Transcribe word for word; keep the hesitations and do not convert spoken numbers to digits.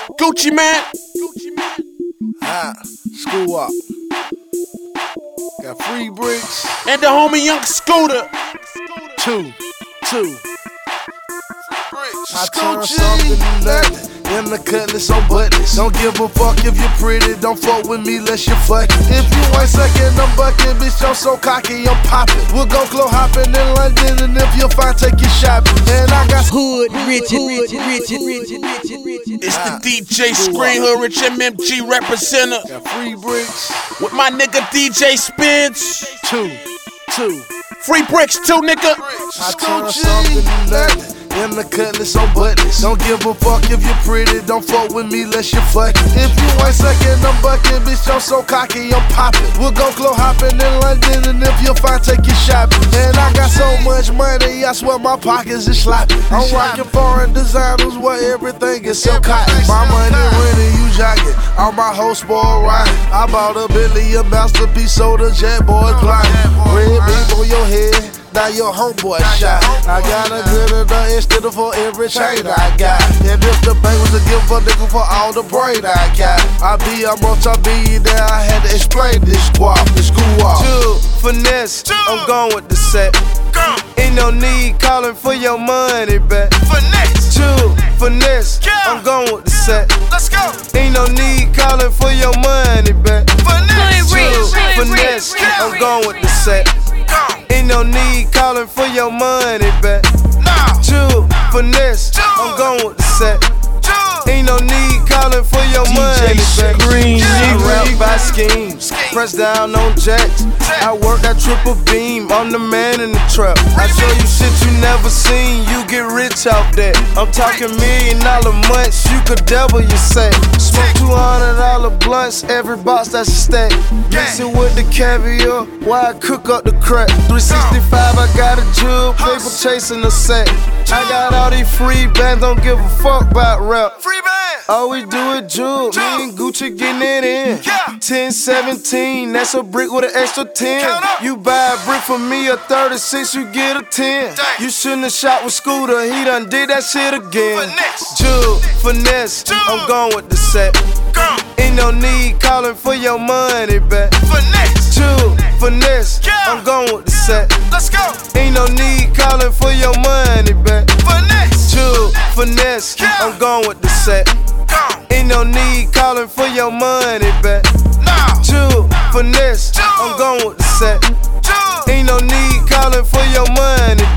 Gucci man. Ah, school up. Got free bricks. And the homie Young Scooter. Two, two. I turn Scoochie. something to nothing. In the cutlass on buttons. Don't give a fuck if you're pretty. Don't fuck with me unless you fucking. If you ain't sucking, I'm bucking. Bitch, I'm so cocky, I'm popping. We'll go glow hopping in London. And if you're fine, take your shopping. And I got Hood, Richard, Richard, Richard, Richard, Richard, Richard. It's the D J Screen Hood Rich M M G representative. got free bricks. With my nigga D J Spence. Two, two. Free bricks too, nigga. I turn something to nothing. In the cutlass on buttons. Don't give a fuck if you're pretty. Don't fuck with me unless you fucking. If you ain't sucking, I'm bucking. Bitch, I'm so cocky, I'm popping. We'll go glow hopping in London. And if you're fine, take your shopping. And I got so much money, I swear my pockets is sloppy. I'm rocking foreign designers where everything is so cotton. My money winning, you jogging. All my hoes spoiled riding. I bought a Billy, a masterpiece, sold a jet boy gliding. Red beam on your head. Now your homeboy shot. I got a good enough instead of for every chain I got. And if the bank was to give a nigga for all the brain I got, I be a multi-billionaire. I had to explain this squad, this school off. Two, finesse, I'm going with the set. Ain't no need calling for your money back. Finesse. Two, finesse, I'm going with the set. Let's go. Ain't no need calling for your money back. Finesse. Two, finesse, I'm going with the set. Ain't no need calling for your money back. Nah. Two, finesse, I'm going with the set. Ain't no need calling for your money back. Screen, I nigga. rap by schemes, press down on jacks. I work at triple beam, I'm the man in the trap. I show you shit you never seen, you get rich off that. I'm talking million dollar months, you could double your set. Smoke two hundred dollar blunts, every box that's a stack. Mix it with the caviar, while I cook up the crack. three sixty-five, I got a jewel, paper chasing the set. I got all these free bands, don't give a fuck about rap. Free band. All we do is jewel, me and Gucci getting it in. Yeah. ten seventeen, that's a brick with an extra ten. Count up. You buy a brick for me, a thirty-six, you get a ten. Dang. You shouldn't have shot with Scooter, he done did that shit again. Finesse. Jewel, finesse, Jewel. I'm going with the set. Go. Ain't no need calling for your money back. Finesse. Jewel, finesse, Yeah. I'm going with the set. Let's go. Ain't no need calling for your money back. Finesse. Jewel, finesse, Yeah. I'm going with the set. Go. Ain't no need calling for your money back. Nah. Jewel, finesse, Jewel. I'm going with the set. Jewel. Ain't no need calling for your money